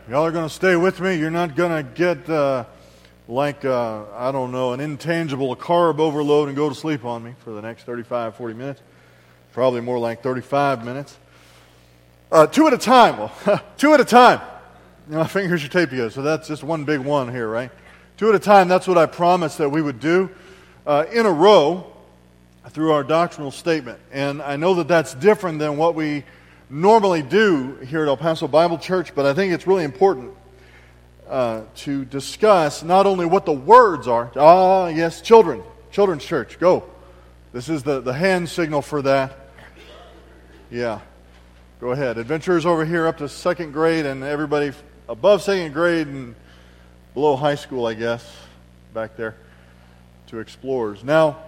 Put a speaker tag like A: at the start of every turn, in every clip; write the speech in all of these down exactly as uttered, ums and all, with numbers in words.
A: Y'all are going to stay with me. You're not going to get uh, like, uh, I don't know, an intangible carb overload and go to sleep on me for the next thirty-five, forty minutes. Probably more like thirty-five minutes. Uh, two at a time. Well, two at a time. My fingers are taped together, so that's just one big one here, right? Two at a time, that's what I promised that we would do uh, in a row through our doctrinal statement. And I know that that's different than what we normally do here at El Paso Bible Church, but I think it's really important uh, to discuss not only what the words are. Ah, yes, children. Children's church, go. This is the, the hand signal for that. Yeah, go ahead. Adventurers over here up to second grade, and everybody above second grade and below high school, I guess, back there to explorers. Now,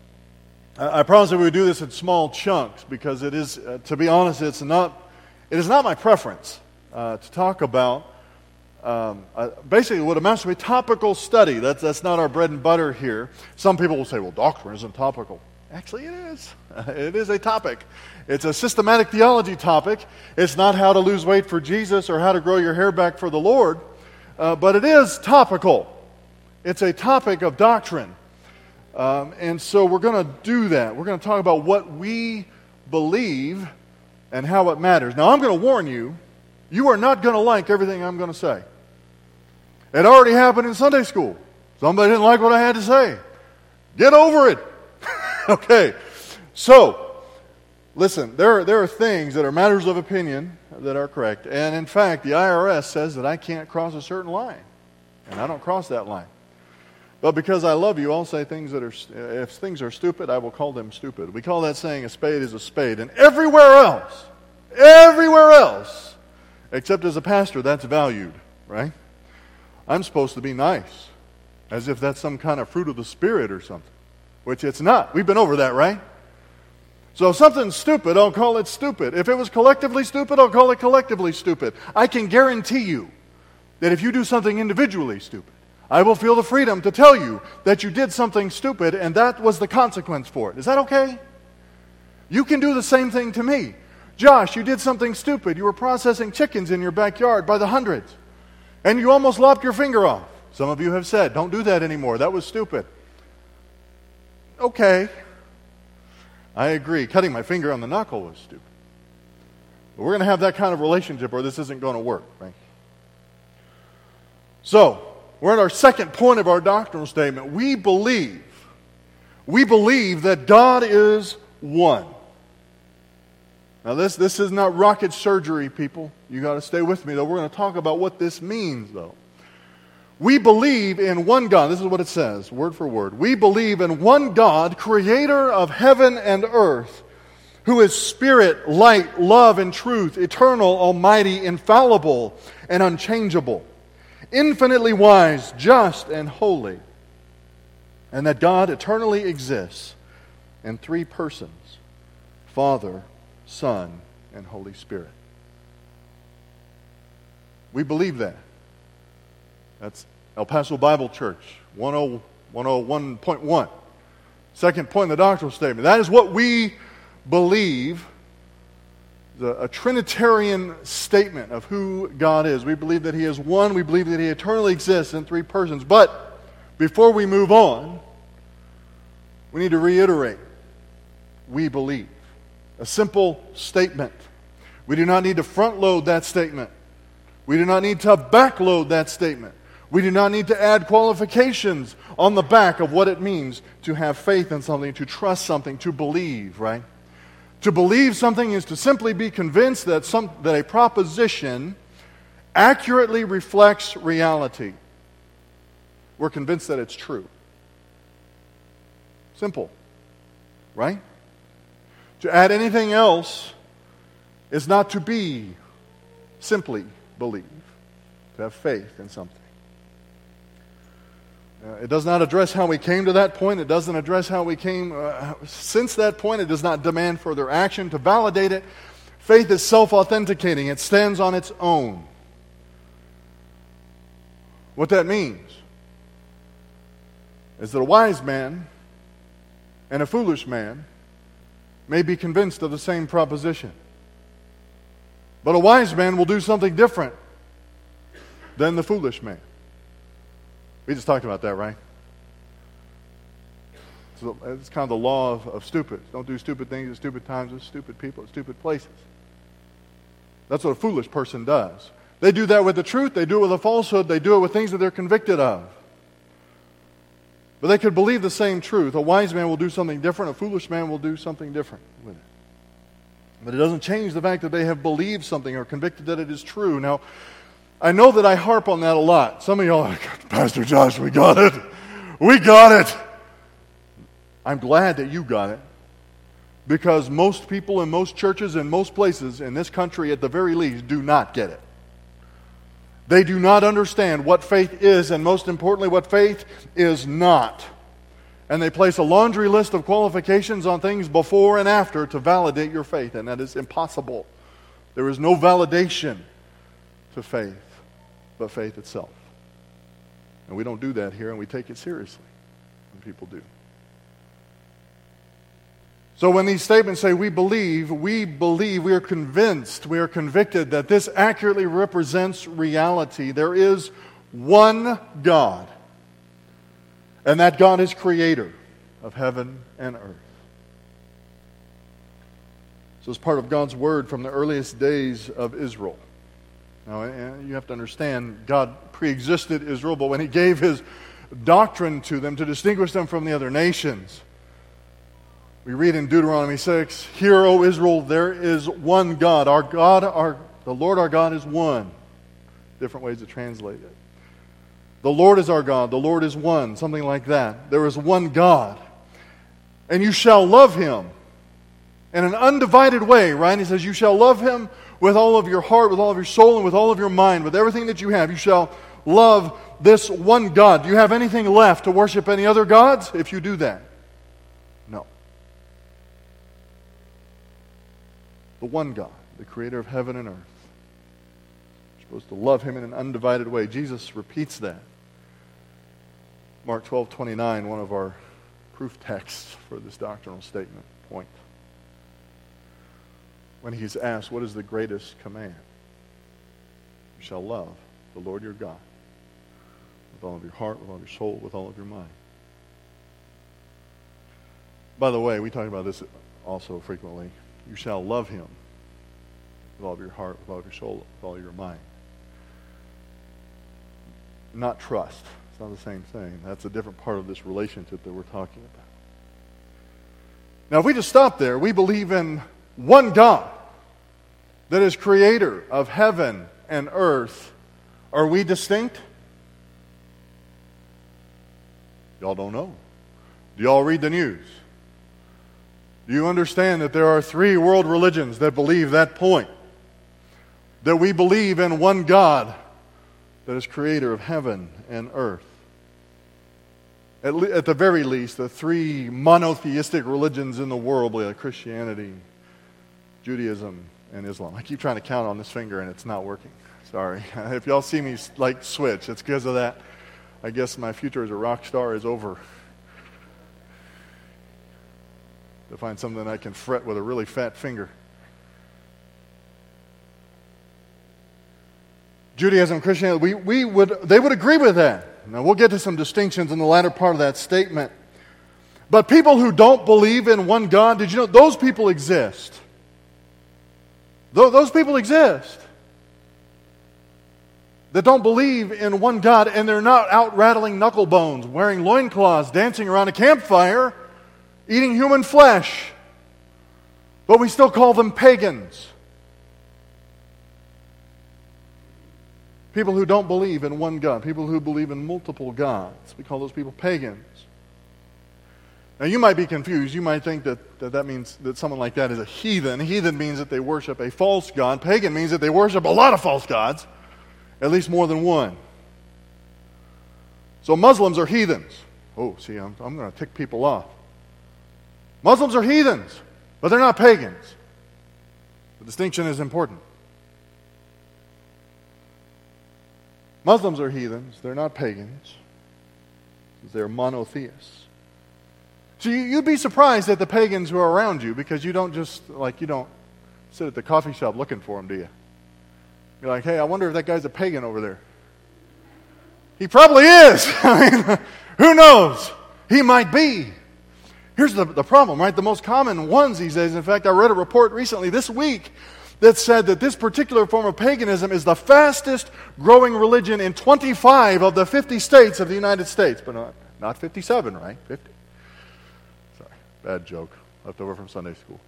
A: I promised that we would do this in small chunks because it is, uh, to be honest, it's not, it is not my preference uh, to talk about um, uh, basically what amounts to a topical study. That's, that's not our bread and butter here. Some people will say, well, doctrine isn't topical. Actually, it is. It is a topic. It's a systematic theology topic. It's not how to lose weight for Jesus or how to grow your hair back for the Lord, uh, but it is topical. It's a topic of doctrine. Um, and so we're going to do that. We're going to talk about what we believe and how it matters. Now, I'm going to warn you, you are not going to like everything I'm going to say. It already happened in Sunday school. Somebody didn't like what I had to say. Get over it. Okay. So, listen, there are, there are things that are matters of opinion that are correct. And in fact, the I R S says that I can't cross a certain line. And I don't cross that line. But because I love you, I'll say things that are, if things are stupid, I will call them stupid. We call that saying a spade is a spade. And everywhere else, everywhere else, except as a pastor, that's valued, right? I'm supposed to be nice, as if that's some kind of fruit of the Spirit or something, which it's not. We've been over that, right? So if something's stupid, I'll call it stupid. If it was collectively stupid, I'll call it collectively stupid. I can guarantee you that if you do something individually stupid, I will feel the freedom to tell you that you did something stupid and that was the consequence for it. Is that okay? You can do the same thing to me. Josh, you did something stupid. You were processing chickens in your backyard by the hundreds. And you almost lopped your finger off. Some of you have said, don't do that anymore. That was stupid. Okay. I agree. Cutting my finger on the knuckle was stupid. But we're going to have that kind of relationship or this isn't going to work, right? So, we're at our second point of our doctrinal statement. We believe, we believe that God is one. Now this, this is not rocket surgery, people. You got to stay with me, though. We're going to talk about what this means, though. We believe in one God. This is what it says, word for word. We believe in one God, creator of heaven and earth, who is spirit, light, love, and truth, eternal, almighty, infallible, and unchangeable, infinitely wise, just, and holy, and that God eternally exists in three persons, Father, Son, and Holy Spirit. We believe that. That's El Paso Bible Church, one oh one point one. Second point in the doctrinal statement. That is what we believe. The, a Trinitarian statement of who God is. We believe that He is one. We believe that He eternally exists in three persons. But before we move on, we need to reiterate. We believe. A simple statement. We do not need to front load that statement. We do not need to back load that statement. We do not need to add qualifications on the back of what it means to have faith in something, to trust something, to believe, right? To believe something is to simply be convinced that some that a proposition accurately reflects reality. We're convinced that it's true. Simple. Right? To add anything else is not to be simply believe, to have faith in something. Uh, it does not address how we came to that point. It doesn't address how we came uh, since that point. It does not demand further action to validate it. Faith is self-authenticating. It stands on its own. What that means is that a wise man and a foolish man may be convinced of the same proposition. But a wise man will do something different than the foolish man. We just talked about that, right? So it's kind of the law of, of stupid. Don't do stupid things at stupid times with stupid people at stupid places. That's what a foolish person does. They do that with the truth. They do it with a falsehood. They do it with things that they're convicted of. But they could believe the same truth. A wise man will do something different. A foolish man will do something different with it. But it doesn't change the fact that they have believed something or convicted that it is true. Now, I know that I harp on that a lot. Some of y'all are like, Pastor Josh, we got it. We got it. I'm glad that you got it, because most people in most churches in most places in this country, at the very least, do not get it. They do not understand what faith is, and most importantly, what faith is not. And they place a laundry list of qualifications on things before and after to validate your faith, and that is impossible. There is no validation to faith but faith itself. And we don't do that here, and we take it seriously when people do. So when these statements say we believe, we believe, we are convinced, we are convicted that this accurately represents reality. There is one God, and that God is creator of heaven and earth. So it's part of God's word from the earliest days of Israel. Now, you have to understand, God pre-existed Israel, but when He gave His doctrine to them to distinguish them from the other nations, we read in Deuteronomy six, "Hear, O Israel, there is one God. Our God, our the Lord our God is one." Different ways to translate it. The Lord is our God. The Lord is one. Something like that. There is one God. And you shall love Him in an undivided way, right? He says, you shall love Him with all of your heart, with all of your soul, and with all of your mind, with everything that you have. You shall love this one God. Do you have anything left to worship any other gods if you do that? No. The one God, the creator of heaven and earth. You're supposed to love Him in an undivided way. Jesus repeats that. Mark twelve twenty-nine, one of our proof texts for this doctrinal statement point. When He's asked, what is the greatest command? You shall love the Lord your God with all of your heart, with all of your soul, with all of your mind. By the way, we talk about this also frequently. You shall love Him with all of your heart, with all of your soul, with all of your mind. Not trust. It's not the same thing. That's a different part of this relationship that we're talking about. Now, if we just stop there, we believe in one God that is creator of heaven and earth. Are we distinct? Y'all don't know. Do y'all read the news? Do you understand that there are three world religions that believe that point? That we believe in one God that is creator of heaven and earth. At, le- at the very least, the three monotheistic religions in the world, like Christianity, Judaism, and Islam. I keep trying to count on this finger and it's not working. Sorry. If y'all see me like switch, it's because of that. I guess my future as a rock star is over. To find something I can fret with a really fat finger. Judaism, Christianity, we, we would they would agree with that. Now we'll get to some distinctions in the latter part of that statement. But people who don't believe in one God, did you know those people exist? Th- those people exist. That don't believe in one God, and they're not out rattling knuckle bones, wearing loincloths, dancing around a campfire, eating human flesh. But we still call them pagans. People who don't believe in one God. People who believe in multiple gods. We call those people pagans. Now you might be confused. You might think that that, that means that someone like that is a heathen. Heathen means that they worship a false god. Pagan means that they worship a lot of false gods. At least more than one. So Muslims are heathens. Oh, see, I'm, I'm going to tick people off. Muslims are heathens, but they're not pagans. The distinction is important. Muslims are heathens. They're not pagans. They're monotheists. So you, you'd be surprised at the pagans who are around you, because you don't just, like, you don't sit at the coffee shop looking for them, do you? You're like, hey, I wonder if that guy's a pagan over there. He probably is. I mean, who knows? He might be. Here's the, the problem, right? The most common ones these days, in fact, I read a report recently this week that said that this particular form of paganism is the fastest growing religion in twenty-five of the fifty states of the United States. But not, not fifty-seven, right? fifty. Sorry, bad joke. Left over from Sunday school.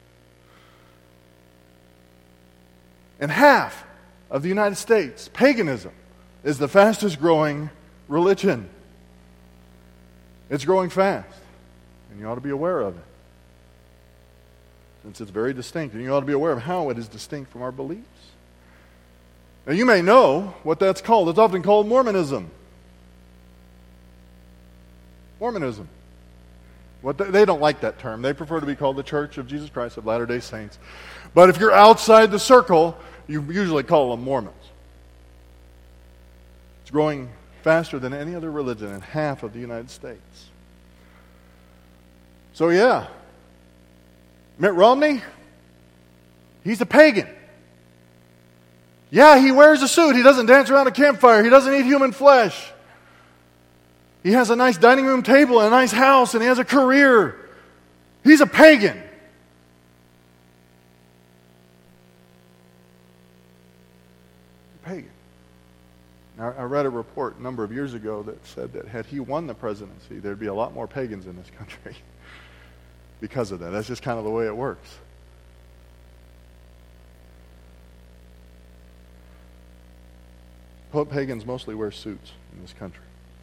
A: In half of the United States, paganism is the fastest growing religion. It's growing fast. And you ought to be aware of it. Since it's very distinct. And you ought to be aware of how it is distinct from our beliefs. Now you may know what that's called. It's often called Mormonism. Mormonism. What they, they don't like that term. They prefer to be called the Church of Jesus Christ of Latter-day Saints. But if you're outside the circle, you usually call them Mormons. It's growing faster than any other religion in half of the United States. So yeah, Mitt Romney, he's a pagan. Yeah, he wears a suit. He doesn't dance around a campfire. He doesn't eat human flesh. He has a nice dining room table and a nice house, and he has a career. He's a pagan. Pagan. Now, I read a report a number of years ago that said that had he won the presidency, there'd be a lot more pagans in this country because of that. That's just kind of the way it works. Pagans mostly wear suits in this country.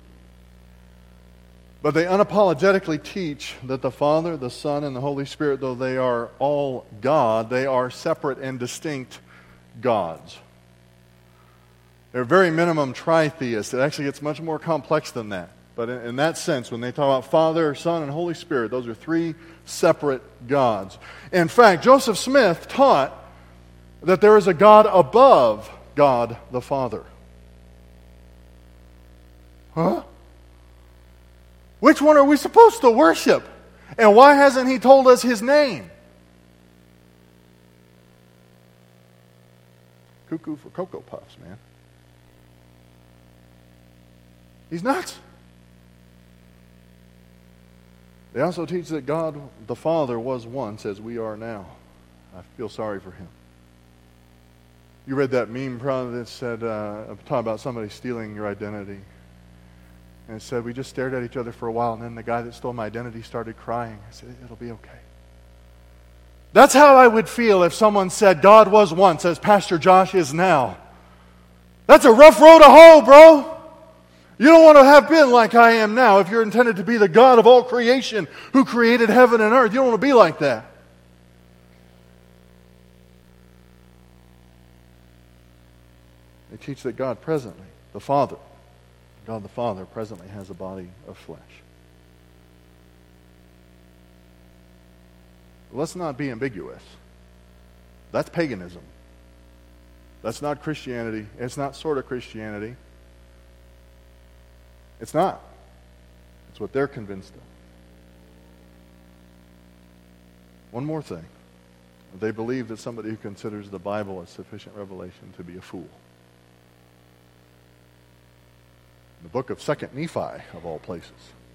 A: But they unapologetically teach that the Father, the Son, and the Holy Spirit, though they are all God, they are separate and distinct gods. They're very minimum tri-theists. It actually gets much more complex than that. But in, in that sense, when they talk about Father, Son, and Holy Spirit, those are three separate gods. In fact, Joseph Smith taught that there is a God above God the Father. Huh? Which one are we supposed to worship? And why hasn't he told us his name? Cuckoo for Cocoa Puffs, man. He's nuts. They also teach that God the Father was once as we are now. I feel sorry for him. You read that meme probably that said, uh, talking about somebody stealing your identity. And it said, we just stared at each other for a while, and then the guy that stole my identity started crying. I said, it'll be okay. That's how I would feel if someone said, God was once as Pastor Josh is now. That's a rough road to hoe, bro. You don't want to have been like I am now if you're intended to be the God of all creation who created heaven and earth. You don't want to be like that. They teach that God presently, the Father, God the Father presently has a body of flesh. Let's not be ambiguous. That's paganism. That's not Christianity. It's not sort of Christianity. It's not. It's what they're convinced of. One more thing. They believe that somebody who considers the Bible as sufficient revelation to be a fool. The book of Second Nephi, of all places.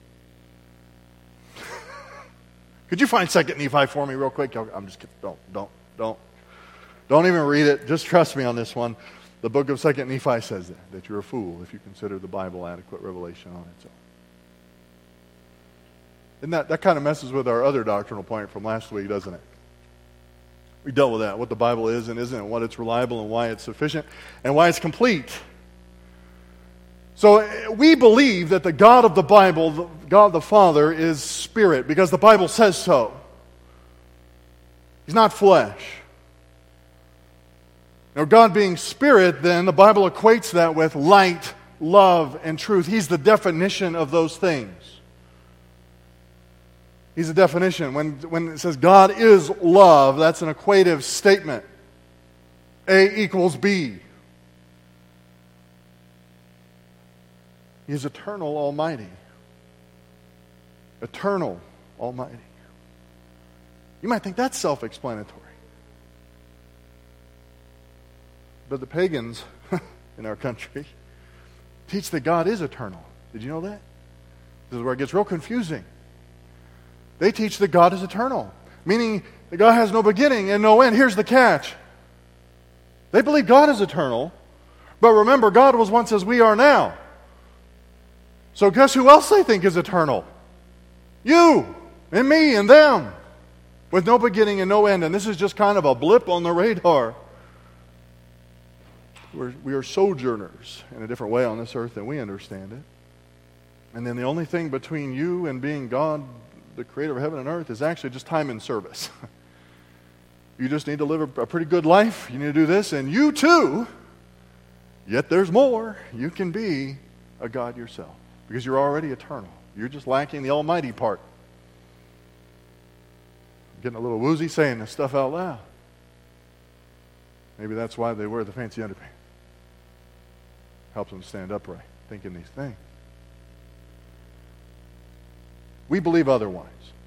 A: Could you find Second Nephi for me real quick? I'm just kidding. Don't, don't, don't. Don't even read it. Just trust me on this one. The book of Second Nephi says that, that you're a fool if you consider the Bible adequate revelation on its own. And that, that kind of messes with our other doctrinal point from last week, doesn't it? We dealt with that, what the Bible is and isn't, and what it's reliable and why it's sufficient, and why it's complete. So we believe that the God of the Bible, God the Father, is spirit, because the Bible says so. He's not flesh. Now, God being spirit, then, the Bible equates that with light, love, and truth. He's the definition of those things. He's a definition. When, when it says God is love, that's an equative statement. A equals B. He is eternal, almighty. Eternal, almighty. You might think that's self-explanatory. But the pagans in our country teach that God is eternal. Did you know that? This is where it gets real confusing. They teach that God is eternal, meaning that God has no beginning and no end. Here's the catch. They believe God is eternal, but remember, God was once as we are now. So guess who else they think is eternal? You and me and them, with no beginning and no end. And this is just kind of a blip on the radar. We're, we are sojourners in a different way on this earth than we understand it. And then the only thing between you and being God, the creator of heaven and earth, is actually just time and service. You just need to live a, a pretty good life. You need to do this. And you too, yet there's more. You can be a God yourself because you're already eternal. You're just lacking the almighty part. I'm getting a little woozy saying this stuff out loud. Maybe that's why they wear the fancy underpants. Helps them stand upright, thinking these things. We believe otherwise.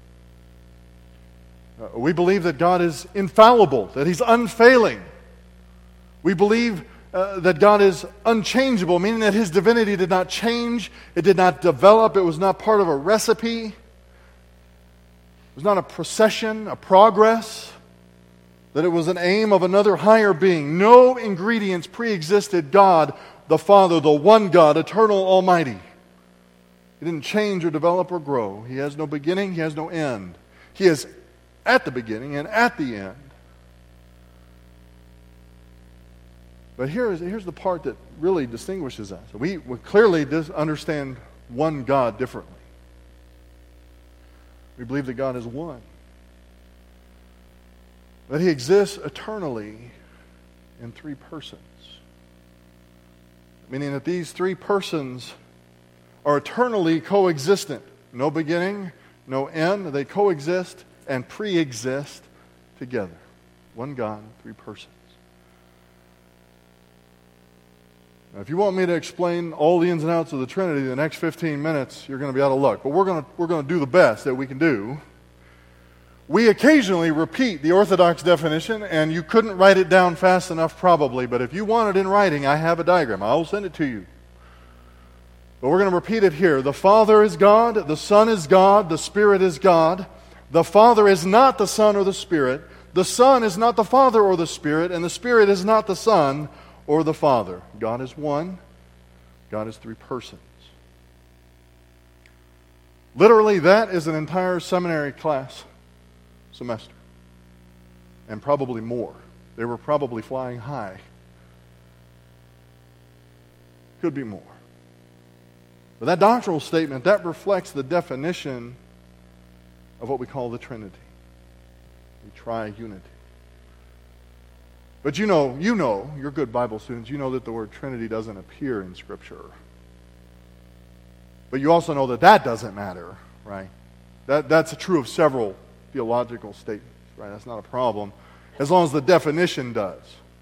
A: Uh, we believe that God is infallible, that He's unfailing. We believe uh, that God is unchangeable, meaning that His divinity did not change, it did not develop, it was not part of a recipe, it was not a procession, a progress, that it was an aim of another higher being. No ingredients pre-existed God, the Father, the one God, eternal, almighty. He didn't change or develop or grow. He has no beginning, He has no end. He is at the beginning and at the end. But here is, here's the part that really distinguishes us. We, we clearly dis- understand one God differently. We believe that God is one. That He exists eternally in three persons. Meaning that these three persons are eternally coexistent. No beginning, no end. They coexist and pre-exist together. One God, three persons. Now, if you want me to explain all the ins and outs of the Trinity in the next fifteen minutes, you're going to be out of luck. But we're going to, we're going to do the best that we can do. We occasionally repeat the Orthodox definition, and you couldn't write it down fast enough probably, but if you want it in writing, I have a diagram. I will send it to you. But we're going to repeat it here. The Father is God, the Son is God, the Spirit is God. The Father is not the Son or the Spirit. The Son is not the Father or the Spirit, and the Spirit is not the Son or the Father. God is one. God is three persons. Literally, that is an entire seminary class semester. And probably more. They were probably flying high. Could be more. But that doctrinal statement, that reflects the definition of what we call the Trinity. The triunity. But you know, you know, you're good Bible students, you know that the word Trinity doesn't appear in Scripture. But you also know that that doesn't matter, right? That, that's true of several theological statements, right? That's not a problem, as long as the definition does.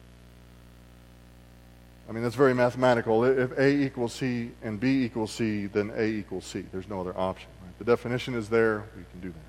A: I mean, that's very mathematical. If A equals C and B equals C, then A equals C. There's no other option, right? The definition is there. We can do that.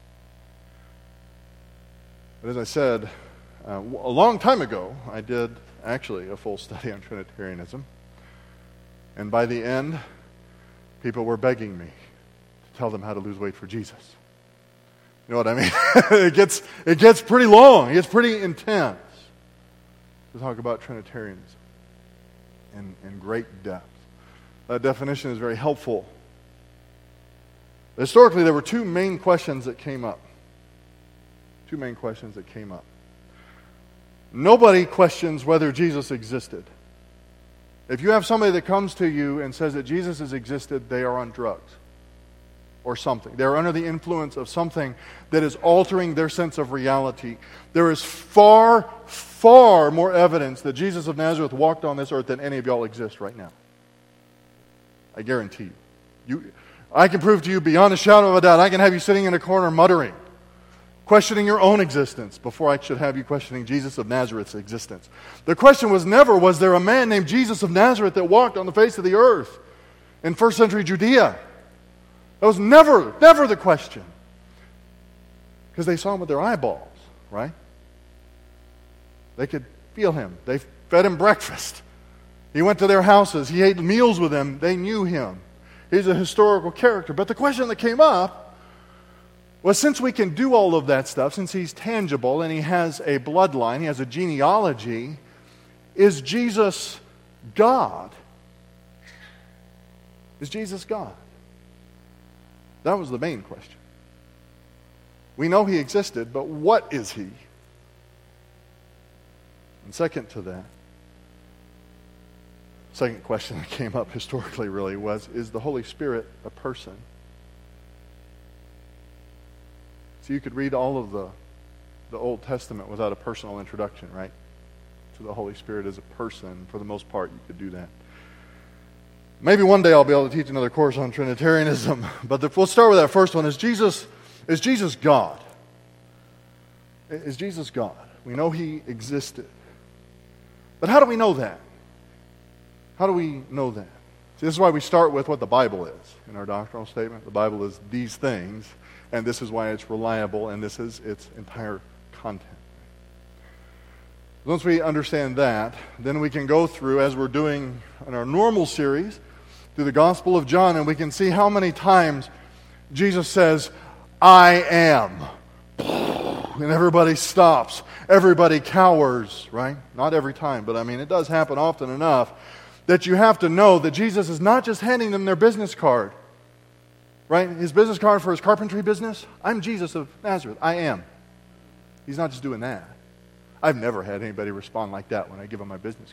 A: But as I said, uh, a long time ago, I did actually a full study on Trinitarianism. And by the end, people were begging me to tell them how to lose weight for Jesus. You know what I mean? it gets it gets pretty long. It gets pretty intense to talk about Trinitarianism in, in great depth. That definition is very helpful. Historically, there were two main questions that came up. Two main questions that came up. Nobody questions whether Jesus existed. If you have somebody that comes to you and says that Jesus has existed, they are on drugs or something. They're under the influence of something that is altering their sense of reality. There is far, far more evidence that Jesus of Nazareth walked on this earth than any of y'all exist right now. I guarantee you. you. I can prove to you beyond a shadow of a doubt. I can have you sitting in a corner muttering, questioning your own existence before I should have you questioning Jesus of Nazareth's existence. The question was never, was there a man named Jesus of Nazareth that walked on the face of the earth in first century Judea? That was never, never the question. Because they saw him with their eyeballs, right? They could feel him. They fed him breakfast. He He went to their houses. He ate meals with them. They knew him. He's a historical character. But the question that came up was, since we can do all of that stuff, since he's tangible and he has a bloodline, he has a genealogy, is Jesus God? Is Jesus God? That was the main question. We know he existed, but what is he? And second to that, second question that came up historically really was, is the Holy Spirit a person? So you could read all of the, the Old Testament without a personal introduction, right? To the Holy Spirit as a person. For the most part, you could do that. Maybe one day I'll be able to teach another course on Trinitarianism. But the, we'll start with that first one. Is Jesus, is Jesus God? Is Jesus God? We know he existed. But how do we know that? How do we know that? See, this is why we start with what the Bible is in our doctrinal statement. The Bible is these things, and this is why it's reliable, and this is its entire content. Once we understand that, then we can go through, as we're doing in our normal series, through the Gospel of John, and we can see how many times Jesus says, I am. And everybody stops. Everybody cowers, right? Not every time, but I mean, it does happen often enough that you have to know that Jesus is not just handing them their business card, right? His business card for his carpentry business. I'm Jesus of Nazareth. I am. He's not just doing that. I've never had anybody respond like that when I give them my business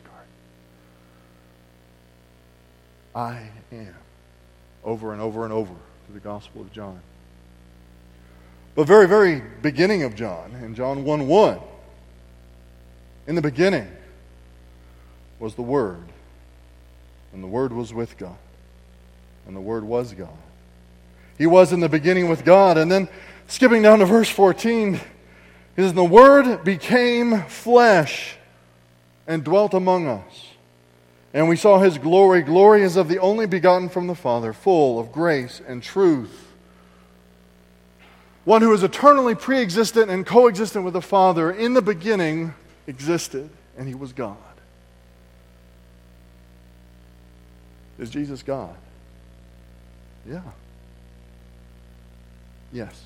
A: card. I am. Over and over and over to the Gospel of John. But very, very beginning of John, in John one one, in the beginning was the Word, and the Word was with God, and the Word was God. He was in the beginning with God. And then skipping down to verse fourteen, it says, the Word became flesh and dwelt among us. And we saw his glory. Glory as of the only begotten from the Father, full of grace and truth. One who is eternally pre-existent and coexistent with the Father, in the beginning existed, and he was God. Is Jesus God? Yeah. Yes.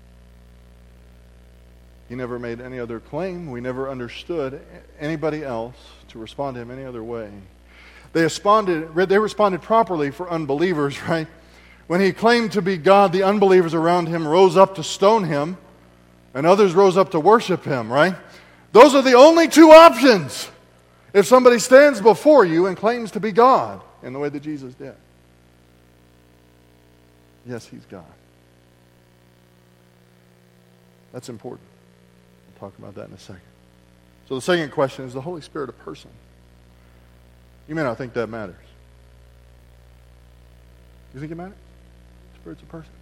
A: He never made any other claim. We never understood anybody else to respond to him any other way. They responded, they responded properly for unbelievers, right? When he claimed to be God, the unbelievers around him rose up to stone him, and others rose up to worship him, right? Those are the only two options if somebody stands before you and claims to be God in the way that Jesus did. Yes, he's God. That's important. We'll talk about that in a second. So the second question, is the Holy Spirit a person? You may not think that matters. You think it matters? The Spirit's a person.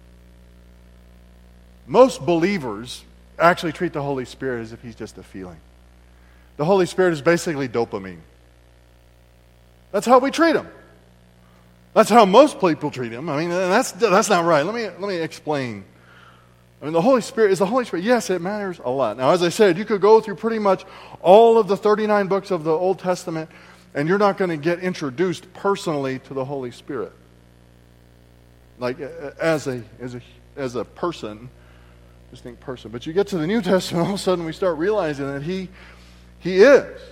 A: Most believers actually treat the Holy Spirit as if he's just a feeling. The Holy Spirit is basically dopamine. That's how we treat him. That's how most people treat him. I mean, that's that's not right. Let me let me explain. I mean, the Holy Spirit is the Holy Spirit. Yes, it matters a lot. Now, as I said, you could go through pretty much all of the thirty-nine books of the Old Testament, and you're not going to get introduced personally to the Holy Spirit, like as a as a as a person, distinct person. But you get to the New Testament, all of a sudden we start realizing that he he is.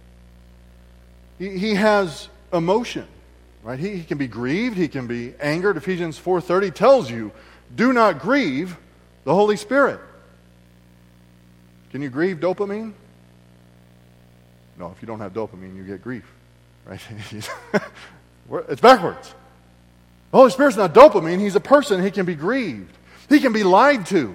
A: He he has emotion, right? He, he can be grieved. He can be angered. Ephesians four thirty tells you, "Do not grieve the Holy Spirit." Can you grieve dopamine? No, if you don't have dopamine, you get grief, right? It's backwards. The Holy Spirit's not dopamine. He's a person. He can be grieved. He can be lied to.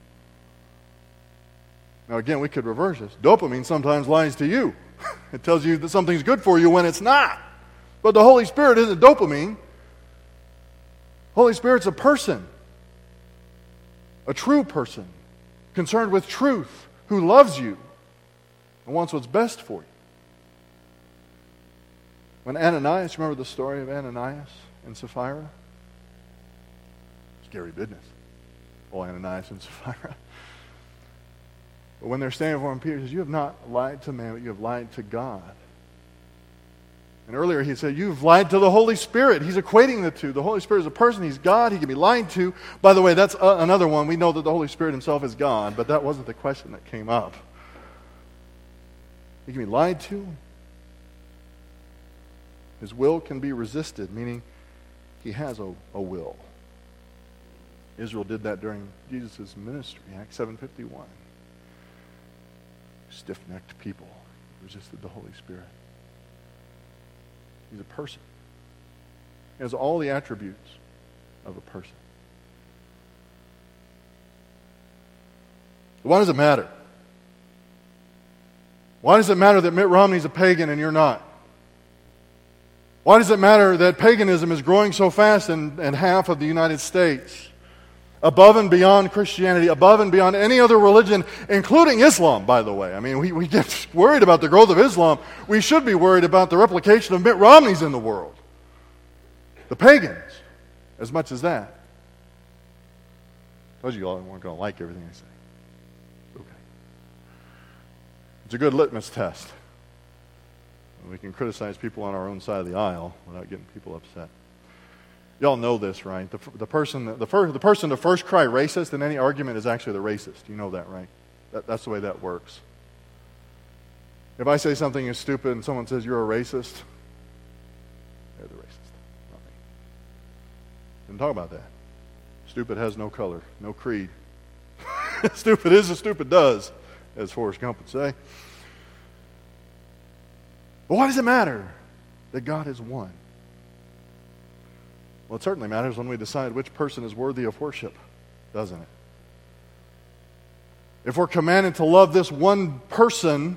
A: Now, again, we could reverse this. Dopamine sometimes lies to you. It tells you that something's good for you when it's not. But the Holy Spirit isn't dopamine. Holy Spirit's a person. A true person. Concerned with truth. Who loves you. And wants what's best for you. When Ananias, remember the story of Ananias and Sapphira? Scary business. Oh, Ananias and Sapphira. But when they're standing before him, Peter says, "You have not lied to man, but you have lied to God." And earlier he said, you've lied to the Holy Spirit. He's equating the two. The Holy Spirit is a person. He's God. He can be lied to. By the way, that's uh, another one. We know that the Holy Spirit himself is God, but that wasn't the question that came up. He can be lied to. His will can be resisted, meaning he has a, a will. Israel did that during Jesus' ministry, Acts seven fifty-one. Stiff-necked people resisted the Holy Spirit. He's a person. He has all the attributes of a person. Why does it matter? Why does it matter that Mitt Romney's a pagan and you're not? Why does it matter that paganism is growing so fast in, in half of the United States? Above and beyond Christianity, above and beyond any other religion, including Islam, by the way. I mean, we, we get worried about the growth of Islam. We should be worried about the replication of Mitt Romney's in the world. The pagans, as much as that. I told you all weren't going to like everything I say. Okay. It's a good litmus test. We can criticize people on our own side of the aisle without getting people upset. Y'all know this, right? The, the, person, the, first, the person to first cry racist in any argument is actually the racist. You know that, right? That, that's the way that works. If I say something is stupid and someone says you're a racist, they're the racist, not me. Didn't talk about that. Stupid has no color, no creed. Stupid is as stupid does, as Forrest Gump would say. But why does it matter that God is one? Well, it certainly matters when we decide which person is worthy of worship, doesn't it? If we're commanded to love this one person,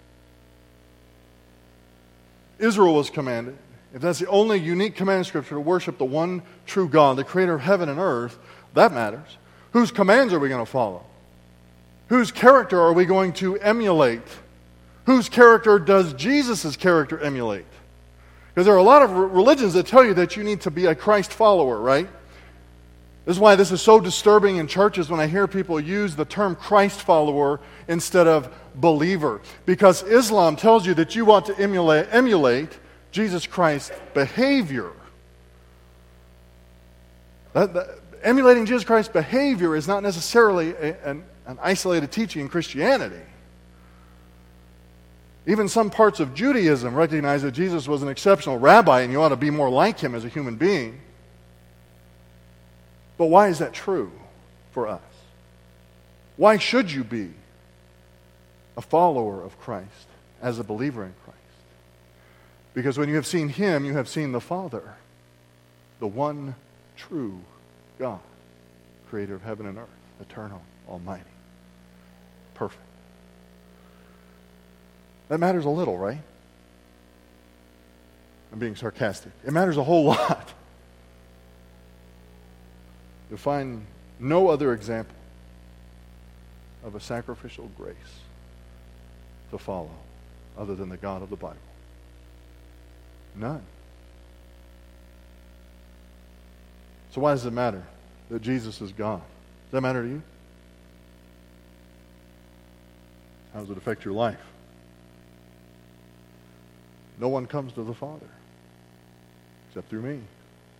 A: Israel was commanded, if that's the only unique command in Scripture, to worship the one true God, the creator of heaven and earth, that matters. Whose commands are we going to follow? Whose character are we going to emulate? Whose character does Jesus' character emulate? Because there are a lot of religions that tell you that you need to be a Christ follower, right? This is why this is so disturbing in churches when I hear people use the term Christ follower instead of believer. Because Islam tells you that you want to emulate, emulate Jesus Christ's behavior. That, that, emulating Jesus Christ's behavior is not necessarily a, an, an isolated teaching in Christianity. Even some parts of Judaism recognize that Jesus was an exceptional rabbi and you ought to be more like him as a human being. But why is that true for us? Why should you be a follower of Christ as a believer in Christ? Because when you have seen him, you have seen the Father, the one true God, creator of heaven and earth, eternal, almighty, perfect. That matters a little, right? I'm being sarcastic. It matters a whole lot. You'll find no other example of a sacrificial grace to follow other than the God of the Bible. None. So why does it matter that Jesus is God? Does that matter to you? How does it affect your life? No one comes to the Father except through me.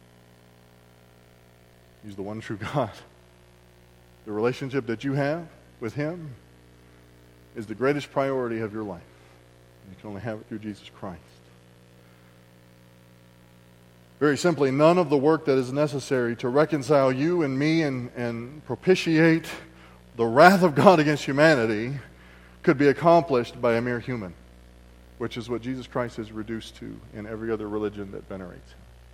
A: He's the one true God. The relationship that you have with him is the greatest priority of your life. You can only have it through Jesus Christ. Very simply, none of the work that is necessary to reconcile you and me and, and propitiate the wrath of God against humanity could be accomplished by a mere human, which is what Jesus Christ is reduced to in every other religion that venerates him.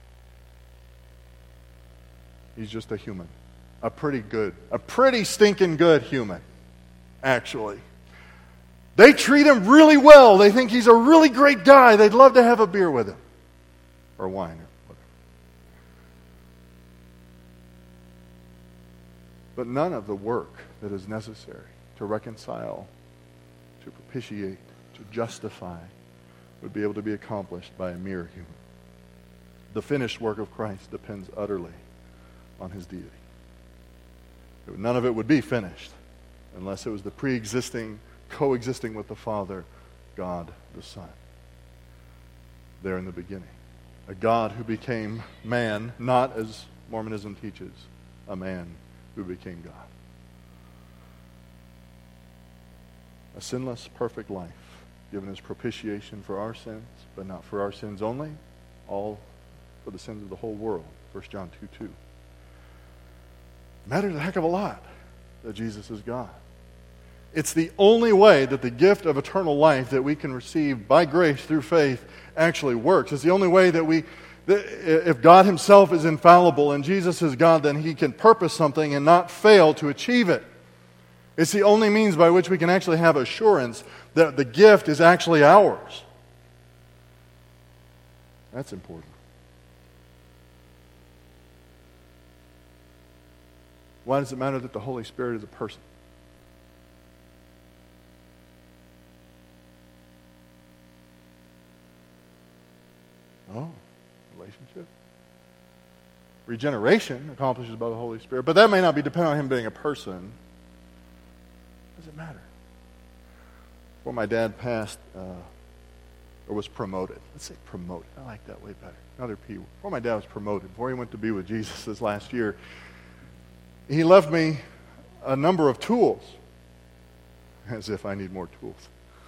A: He's just a human. A pretty good, a pretty stinking good human, actually. They treat him really well. They think he's a really great guy. They'd love to have a beer with him. Or wine, or whatever. But none of the work that is necessary to reconcile, to propitiate, to justify, would be able to be accomplished by a mere human. The finished work of Christ depends utterly on his deity. None of it would be finished unless it was the pre-existing, coexisting with the Father, God the Son. there in the beginning. A God who became man, not as Mormonism teaches, a man who became God. A sinless, perfect life, given as propitiation for our sins, but not for our sins only, all for the sins of the whole world. First John two two. Matters a heck of a lot that Jesus is God. It's the only way that the gift of eternal life that we can receive by grace through faith actually works. It's the only way that we, that if God himself is infallible and Jesus is God, then he can purpose something and not fail to achieve it. It's the only means by which we can actually have assurance that the gift is actually ours. That's important. Why does it matter that the Holy Spirit is a person? Oh, relationship. Regeneration accomplishes by the Holy Spirit, but that may not be dependent on him being a person. Does it matter? Before my dad passed, uh, or was promoted. Let's say promoted. I like that way better. Another P. Before my dad was promoted, before he went to be with Jesus this last year, he left me a number of tools. As if I need more tools.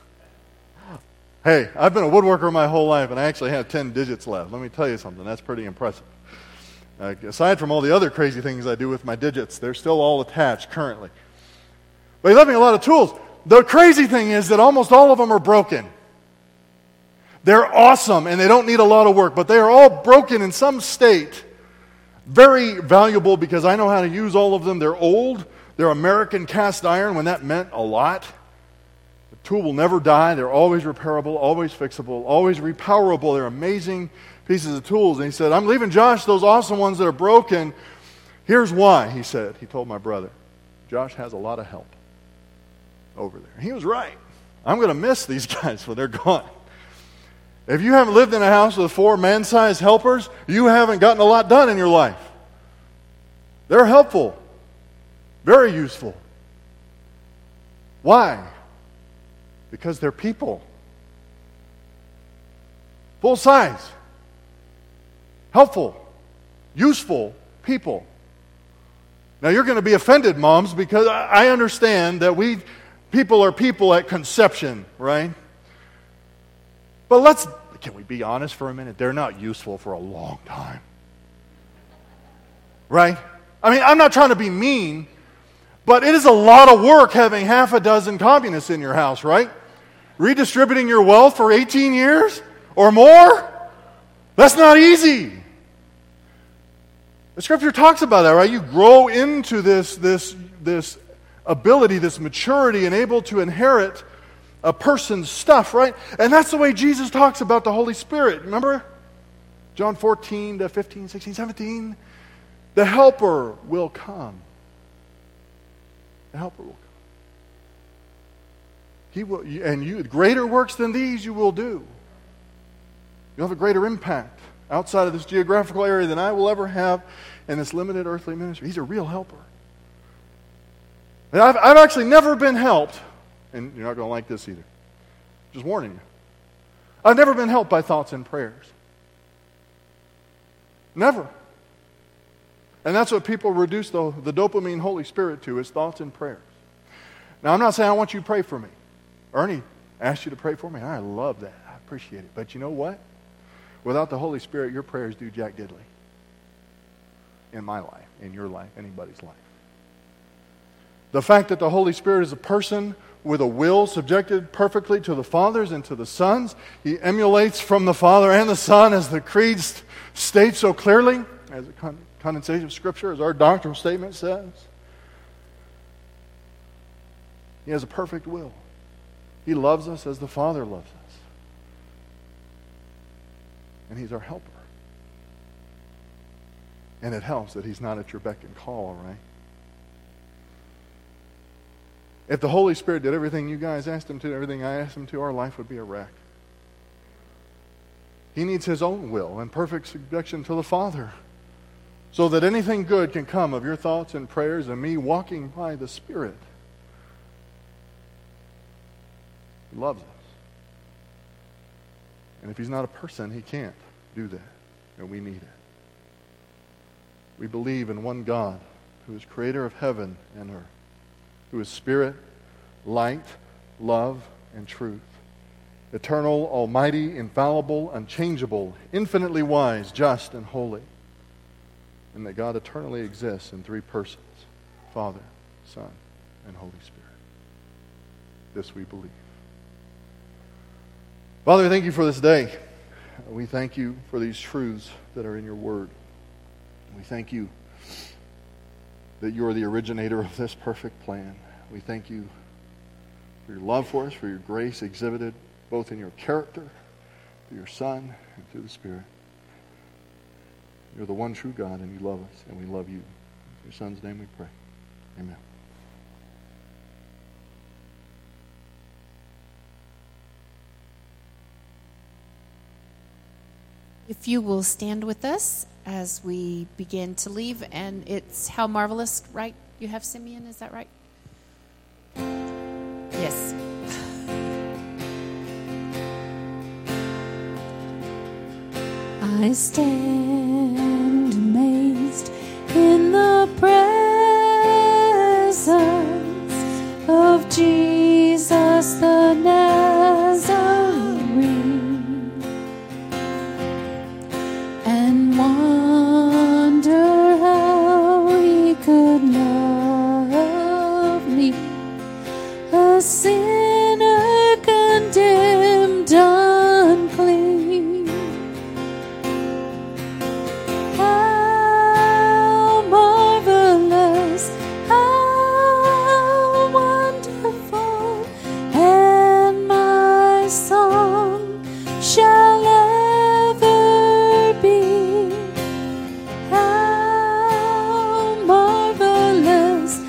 A: Hey, I've been a woodworker my whole life, and I actually have ten digits left. Let me tell you something. That's pretty impressive. Uh, aside from all the other crazy things I do with my digits, they're still all attached currently. But he left me a lot of tools. The crazy thing is that almost all of them are broken. They're awesome, and they don't need a lot of work, but they are all broken in some state. Very valuable because I know how to use all of them. They're old. They're American cast iron when that meant a lot. The tool will never die. They're always repairable, always fixable, always repowerable. They're amazing pieces of tools. And he said, I'm leaving Josh those awesome ones that are broken. Here's why, he said. He told my brother, Josh has a lot of help over there. He was right. I'm going to miss these guys when they're gone. If you haven't lived in a house with four man-sized helpers, you haven't gotten a lot done in your life. They're helpful. Very useful. Why? Because they're people. Full size. Helpful. Useful people. Now you're going to be offended, moms, because I understand that we people are people at conception, right? But let's, can we be honest for a minute? They're not useful for a long time. Right? I mean, I'm not trying to be mean, but it is a lot of work having half a dozen communists in your house, right? Redistributing your wealth for eighteen years or more? That's not easy. The Scripture talks about that, right? You grow into this, this, this ability, this maturity, and able to inherit a person's stuff, right? And that's the way Jesus talks about the Holy Spirit. Remember? John fourteen to fifteen, sixteen, seventeen. The Helper will come. The Helper will come. He will, and you, greater works than these you will do. You'll have a greater impact outside of this geographical area than I will ever have in this limited earthly ministry. He's a real helper. And I've, I've actually never been helped, and you're not going to like this either. Just warning you. I've never been helped by thoughts and prayers. Never. And that's what people reduce the, the dopamine Holy Spirit to, is thoughts and prayers. Now, I'm not saying I want you to pray for me. Ernie asked you to pray for me. I love that. I appreciate it. But you know what? Without the Holy Spirit, your prayers do jack diddly. In my life, in your life, anybody's life. The fact that the Holy Spirit is a person with a will subjected perfectly to the Father's and to the Son's. He emulates from the Father and the Son, as the Creed states so clearly, as a con- condensation of Scripture, as our doctrinal statement says. He has a perfect will. He loves us as the Father loves us. And He's our helper. And it helps that He's not at your beck and call, all right? If the Holy Spirit did everything you guys asked Him to, everything I asked Him to, our life would be a wreck. He needs His own will and perfect subjection to the Father, so that anything good can come of your thoughts and prayers and me walking by the Spirit. He loves us. And if he's not a person, he can't do that. And we need it. We believe in one God who is creator of heaven and earth, who is spirit, light, love, and truth, eternal, almighty, infallible, unchangeable, infinitely wise, just, and holy, and that God eternally exists in three persons, Father, Son, and Holy Spirit. This we believe. Father, we thank you for this day. We thank you for these truths that are in your word. We thank you that you are the originator of this perfect plan. We thank you for your love for us, for your grace exhibited both in your character, through your Son, and through the Spirit. You're the one true God, and you love us, and we love you. In your Son's name we pray. Amen.
B: If you will stand with us as we begin to leave, and it's How Marvelous, right? You have Simeon, is that right? Yes.
C: I stand amazed in the presence of Jesus the Nazarene, and wonder how he could love me, a sinner condemned unclean. How marvelous, how wonderful, and my song shall ever be. How marvelous,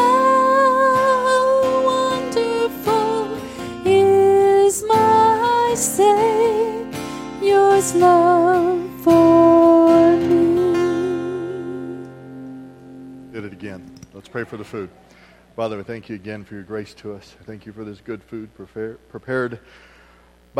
C: how wonderful is my Savior's love for me.
A: Did it again. Let's pray for the food. Father, we thank you again for your grace to us. Thank you for this good food prepare, prepared